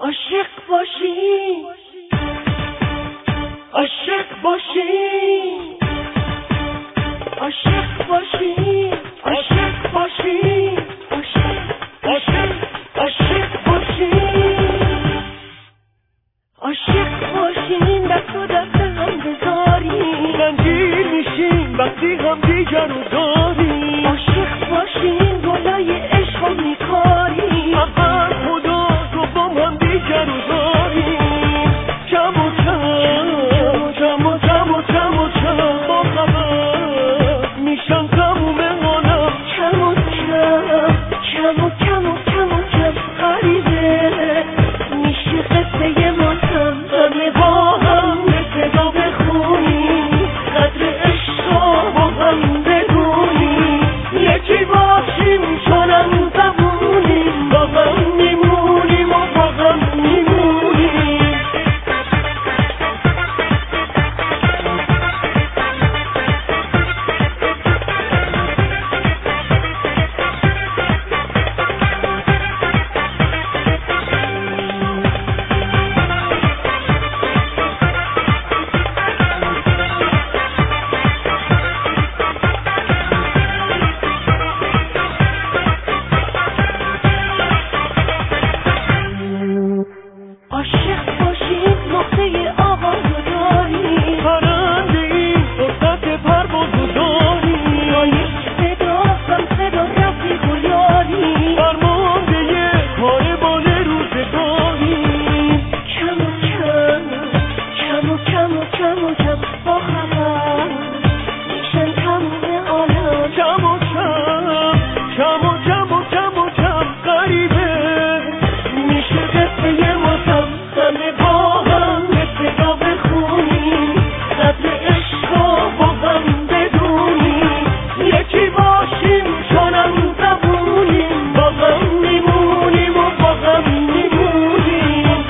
عاشق باشی، عاشق باشی، عاشق باشی، عاشق باشی، عاشق عاشق عاشق باشی، عاشق باشین دست و دست هم بذاری، رنجیر میشیم وقتی هم دیگر رو داریم. عاشق باشین گلای عشق رو میکاری، اول خدا رو با هم دیگر رو داریم. کم و کم کم و کم و کم و کم با خبر میشن تموم عالم. کم و کم کم و کم و کم و کم غریبه میشه قصه ماتم. همه با هم صدا بخونیم، قدر عشق رو با هم بدونیم، یکی باشیم چونم زبونیم، با هم میمونیم و با هم میمونیم. عاشق باشیم نقطه آغاز رو داریم، پرنده این فرصت پرواز رو داریم. با یک صدا هم صدا رفیق و یاریم، فرمانده پای بال روزگاریم. کم و کم کم و کم و کم و کم با خبر میشن تموم عالم. کم و کم کم و کم و کم و کم غریبه میشه قصه ماتم. همه با هم صدا بخونیم، قدر عشق رو با هم بدونیم، یکی باشیم چونم زبونیم، با هم میمونیم و با هم میمونیم.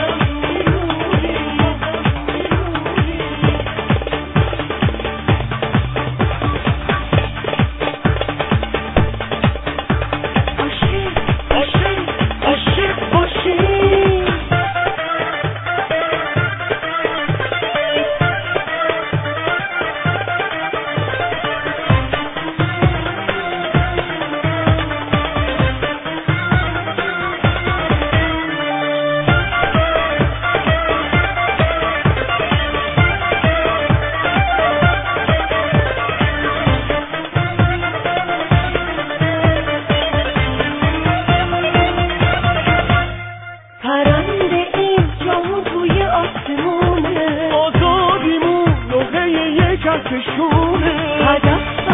عاشق عاشق عاشق باشیم. پرنده این جامون توی آسمونه، آزادیمون لوحه یک کهکشونه. هدف